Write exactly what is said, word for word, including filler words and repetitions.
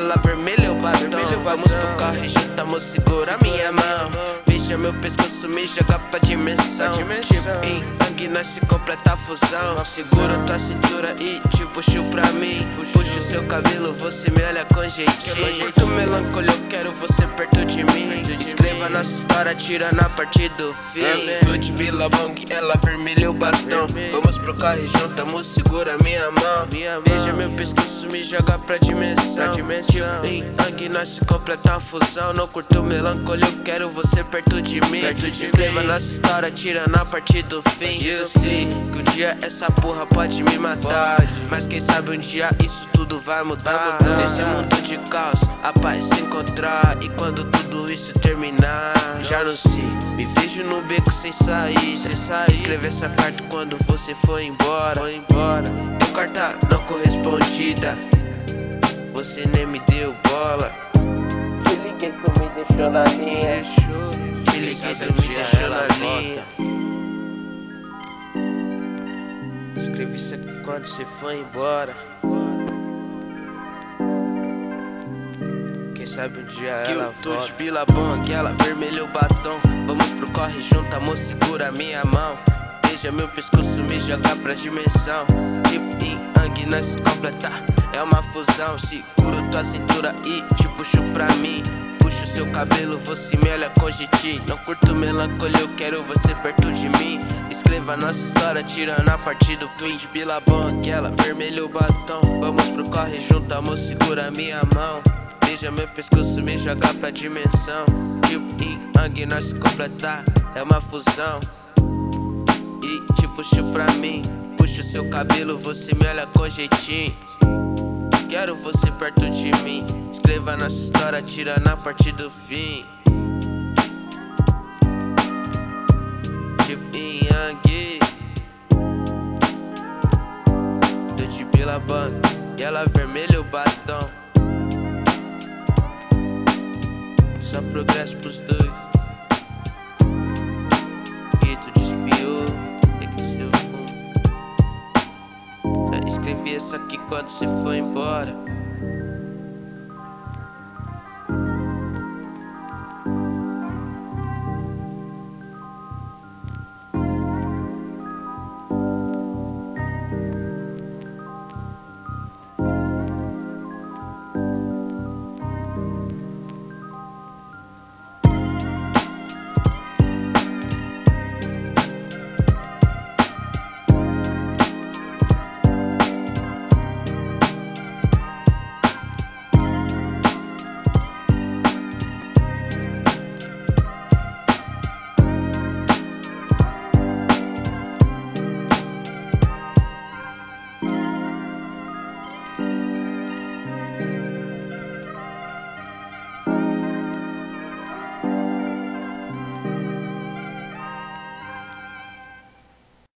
ela vermelha o batom. Vamos pro carro e junto, amor, segura minha mão. Beija meu pescoço, me joga pra dimensão. Tipo em Ang, nós se completa a fusão. Segura tua cintura e te puxo pra mim. Puxo seu cabelo, você me olha com jeitinho. Curto melancolia, eu quero você perto de mim. Escreva nossa história, tirando a partir do fim. Tu de Billabong, ela vermelha o batom. Vamos pro carro e junto, amor, segura minha mão. Beija meu pescoço, me joga pra dimensão. Tipo em Ang, nós se completa a fusão. Não curto melancolia, eu quero você perto de mim. Escreva nossa história, tirando a partir do fim. Eu sei que um dia essa porra pode me matar, mas quem sabe um dia isso tudo vai mudar. Nesse mundo de caos, a paz se encontrar. E quando tudo isso terminar, já não sei, me vejo no beco sem saída. Escrever essa carta quando você foi embora. Teu carta não correspondida, você nem me deu bola. Te liguei, tu me deixou na linha. Te liguei, tu me deixou na linha. Escrevi isso aqui quando você foi embora. Quem sabe um dia que ela volta. Que de Billabong, ela vermelha o batom. Vamos pro corre junto, amor, segura minha mão. Beija meu pescoço, me joga pra dimensão. Tipo em Ang, nós se completa, é uma fusão. Seguro tua cintura e te puxo pra mim. Puxo seu cabelo, você me olha com jeitinho. Não curto melancolia, eu quero você perto de mim. Escreva nossa história, tirando a partir do fim. De Billabong, ela vermelha o batom. Vamos pro corre junto, amor, segura minha mão. Beija meu pescoço, me joga pra dimensão. Tipo em Ang, nós se completar, é uma fusão. E te puxo pra mim. Puxo seu cabelo, você me olha com jeitinho. Quero você perto de mim. Escreva nossa história, tirando a partir do fim. Tipo em Yang, do de Billabong, e ela vermelha o batom. Só progresso pros dois. E tu despiou, é que seu mundo. Já escrevi essa aqui quando você foi embora.